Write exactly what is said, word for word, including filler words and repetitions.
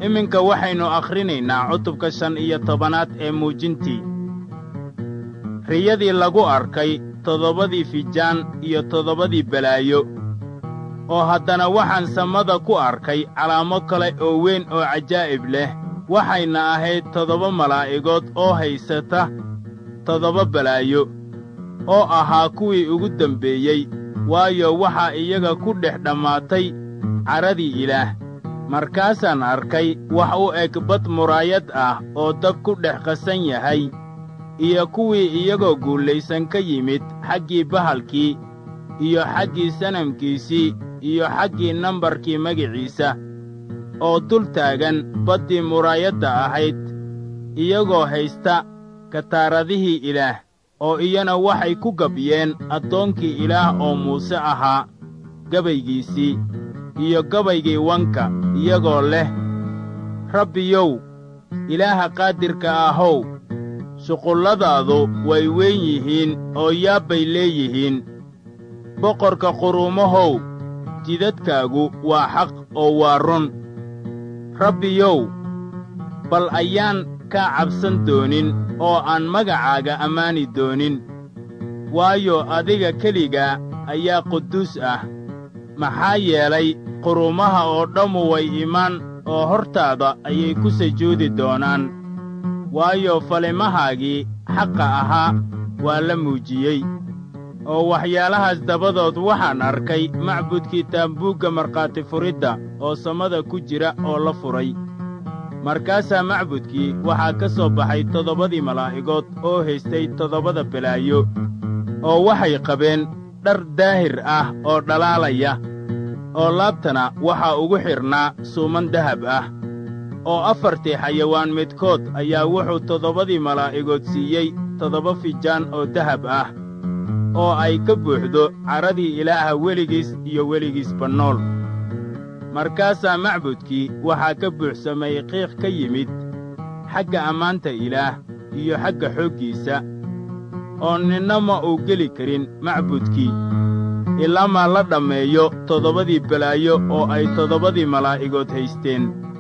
iminka waxaynu akhrinaynaa cutubka shan iyo tobanaad ee muujintii. riyadii lagu arkay toddobadii fijaan iyo toddobadii balaayo. oo haddana waxaan samada ku arkay calaamo kale oo weyn oo cajaa'ib leh, waxayna ahayd toddoba malaa'igood oo haysata toddoba balaayo, oo ahaa kuwii ugu dambeeyey, waayo waxaa iyaga ku dhex dhammaatay caradii Ilaah. markaasaan arkay wax u eg bad muraayad ah oo dab ku dhex qasan yahay, iyo kuwii iyagoo guulaysan ka yimid xaggii bahalkii iyo xaggii sanamkiisii iyo xaggii nambarkii magiciisa, oo dul taagan baddii muraayadda ahayd, iyagoo haysta kataaradihii Ilaah, oo iyana waxay ku gabyeen addoonkii Ilaah oo muuse ahaa gabaygiisii iyo gabaygii wanka, iyagoo leh: rabbiyow, Ilaaha qaadirka ahow, shuqulladaadu way weyn yihiin oo yaab bay leeyihiin. boqorka quruumahow, jidadkaagu waa xaq oo waa run. rabbiyow, bal ayaan kaa cabsan doonin oo aan magacaaga ammaani doonin, waayo adiga keligaa ayaa quduus ah. maxaa yeelay quruumaha oo dhammu way imaan oo hortaada ayay ku sujuudi doonaan, waayo falimahaagii xaqa ahaa waa la muujiyey. oo waxyaalahaas dabadood waxaan arkay macbudkii taambuugga markhaati furidda oo samada ku jira oo la furay. markaasaa macbudkii waxaa ka soo baxay toddobadii malaa'igood oo haystay toddobada balaayo, oo waxay qabeen dhar daahir ah oo dhalaalaya, oo laabtana waxaa ugu xidhnaa suuman dahab ah. oo afartii xayawaan midkood ayaa wuxuu toddobadii malaa'igood siiyey toddoba fijaan oo dahab ah, oo ay ka buuxdo caradii Ilaaha weligiis iyo weligiisba nool. markaasaa macbudkii waxaa ka buuxsamay qiiq ka yimid xagga ammaanta Ilaah iyo xagga xooggiisa, oo ninna ma uu geli karin macbudkii ilaa maa la dhammeeyo toddobadii balaayo oo ay toddobadii malaa'igood haysteen.